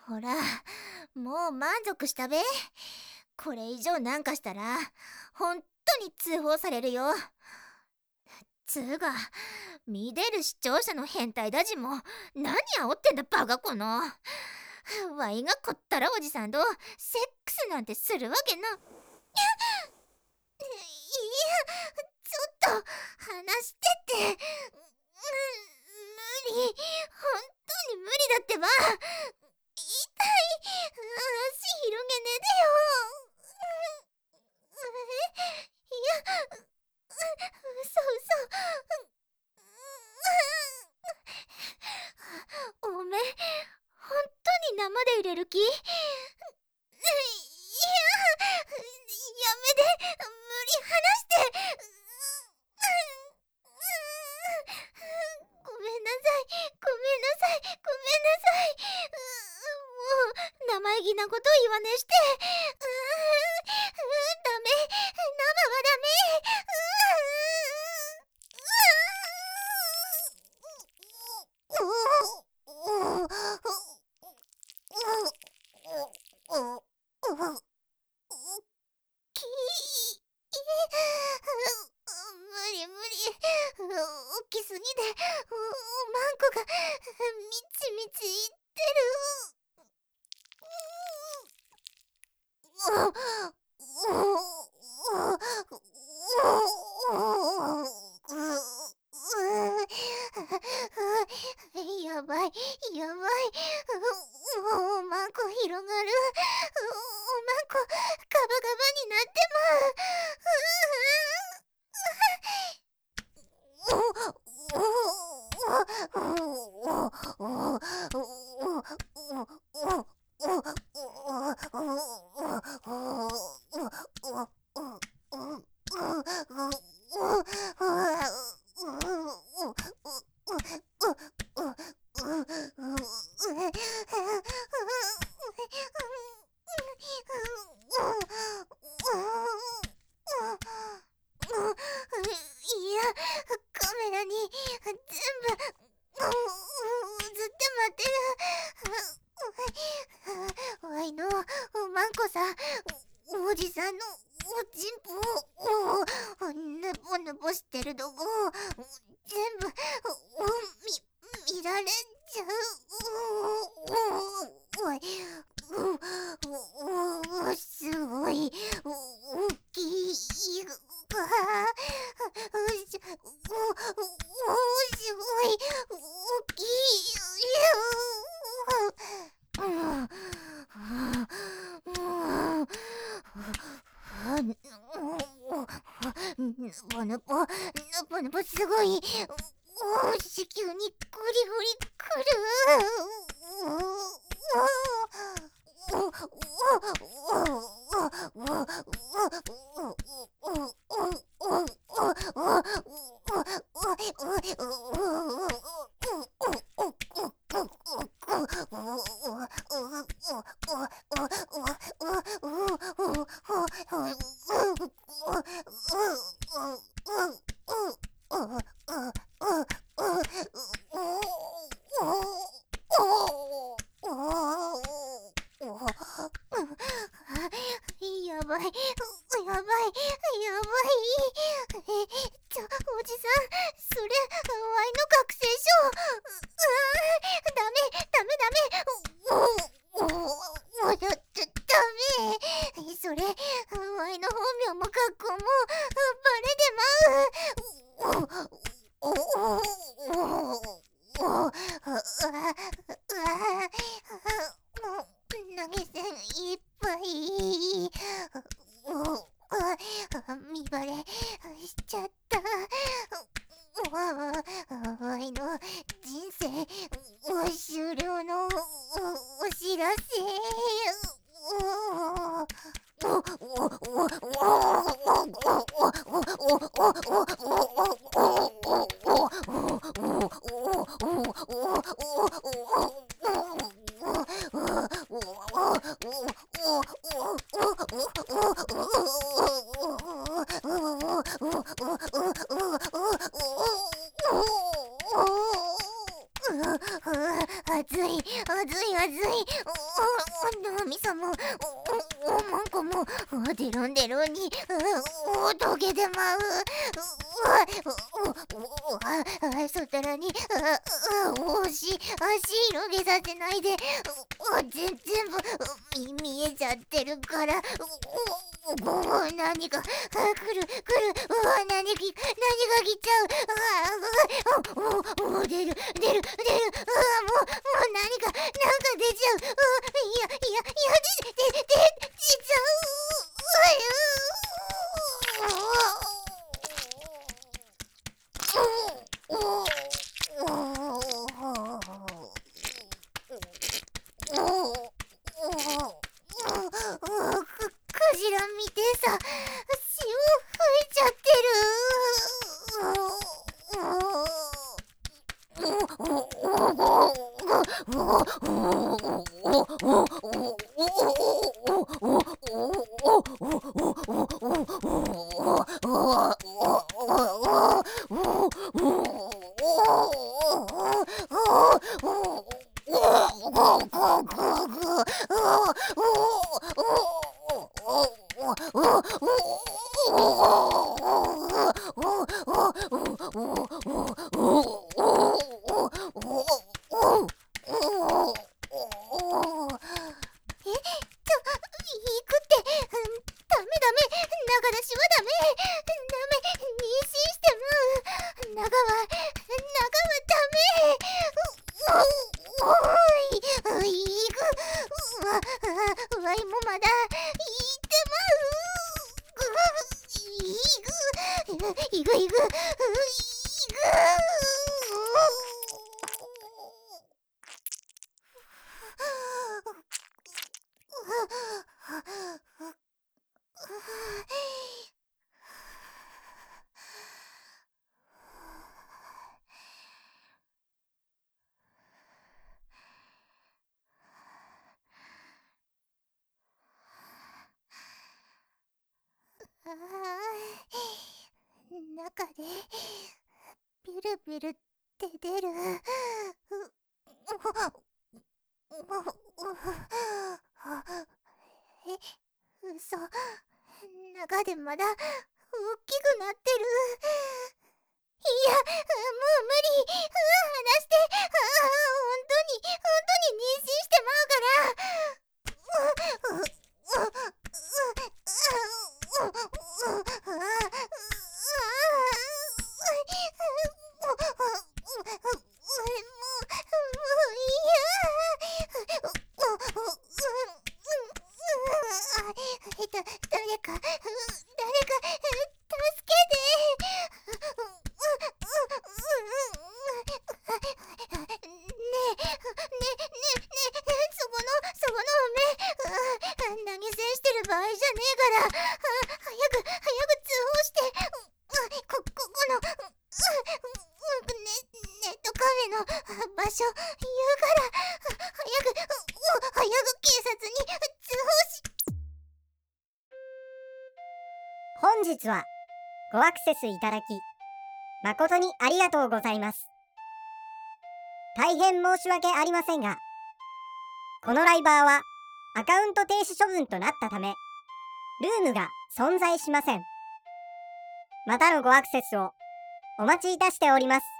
ほら、もう満足したべ。これ以上なんかしたら本当に通報されるよ。つうが、見でる視聴者の変態だじも、何煽ってんだバカこの。わいがこったらおじさんとセックスなんてするわけな。いや、ちょっと話してって。無理、本当に無理だってば。痛い、足広げねでよ。いや、嘘嘘。おめえ、本当に生で入れる気？いや、やめで、無理、離して。ごめんなさい、ごめんなさい、ごめんなさい。もう、生意気なこと言わねして。ダメ、生はダメ。無理無理、大きすぎておまんこがみちみちいってる。やばいやばい、おまんこ広がる。おまんこガバガバになってまう。いや、カメラに全部映ってまってる。わいのまんこさ、おじさんのおちんぽをぬぼぬぼしてるとこ全部見られちゃう。わい、すごい大きい。すごい大きい。ぬぼぬぼ、ぬぼぬぼすごい。子宮にグリグリくる。やばい、やばい、やばい。おじさん、それ、ワイの学生証。ダメ、ダメ、ダメ。ダメ。それ、ワイの本名も学校もバレてまう。投げ銭いっぱい。見バレしちゃった。わいの人生終了のお知らせ。熱い熱い熱い。 脳みそもおまんこもデロンデロンに溶けてまう。外らに足広げさせないで全部見えちゃってるから。何か来る。何が来ちゃう。出る。もう何か出ちゃう。いや出ちゃクジラ見てさ、潮吹いちゃってわいもまだいぐ中でビルビルって出る。嘘。中でまだ大きくなってる。いや、もう無理。離して。本当に妊娠してまうから。誰か助けて。そこのおめ投げ銭してる場合じゃねえから、早く通報して、このネットカフェの場所言うから、早く警察に通報し。 本日はごアクセスいただき誠にありがとうございます。大変申し訳ありませんが、このライバーはアカウント停止処分となったため、ルームが存在しません。またのごアクセスをお待ちいたしております。